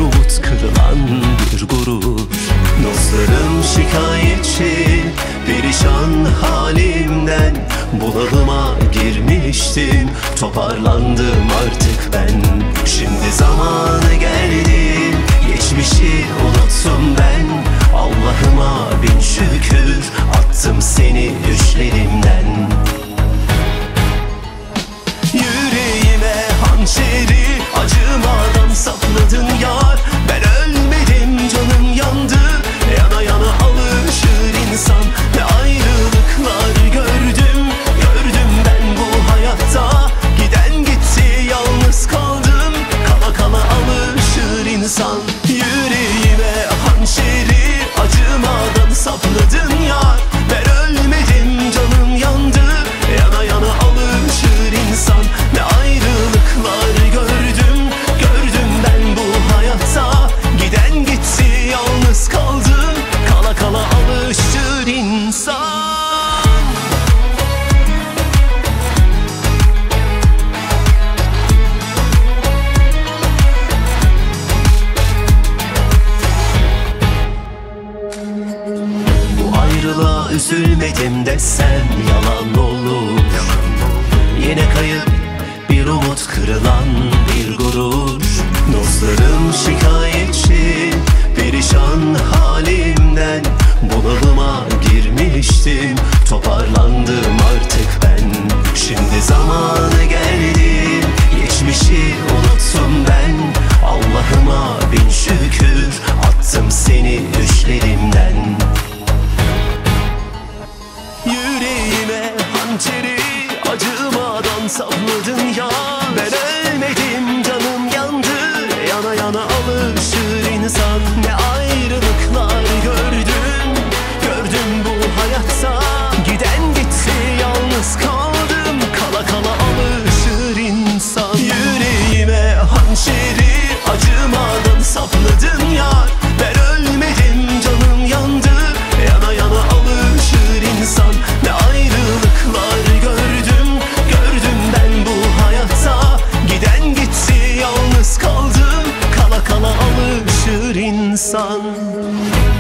umut kırılan bir gurur. Dostlarım şikayetçi, perişan halimden bunalıma girmiştim. Toparlandım artık ben. Şimdi zamanı geldi, geçmişi unuttum ben. Allah'ıma bin şükür, attım seni düşlerimden. Yüreğime hançeri acımadan sapladın yar. Ben ölmedim, canım yandı. Yana yana alışır insan. Ne ayrılıklar gördüm, gördüm ben bu hayatta. Giden gitti, yalnız kaldım. Kala kala alışır insan. Yüreğime hançeri acımadan sapladın yar. Ben ölmedim, canım yandı. Yana yana alışır insan. Ne ayrılıklar gördüm, gördüm ben bu hayatta. Giden gitti, yalnız kaldım. Kala kala alışır insan. Ayrılığa üzülmedim desem yalan olur. Yine kayıp bir umut kırılan bir gurur. Dostlarım şikayetçi, perişan halimden bunalıma girmiştim. Toparlandım artık ben. Şimdi zamanı geldi, geçmişi unuttum ben. Allah'ıma bin şükür, attım seni düşlerimden. Yüreğime hançeri acımadan sapladın ya. Ben ölmedim, canım yandı. Yana yana alışır insan. Ne ayrılıklar gördüm, gördüm bu hayatta. Giden gitti, yalnız kaldım. Kala kala alışır insan. Yüreğime hançeri acımadan sapladın ya. Ben ölmedim, canım yandı. Yana yana alışır insan. Ne ayrılıklar gördüm, gördüm ben bu hayatta. Giden gitti, yalnız kaldım. Kala kala alışır insan.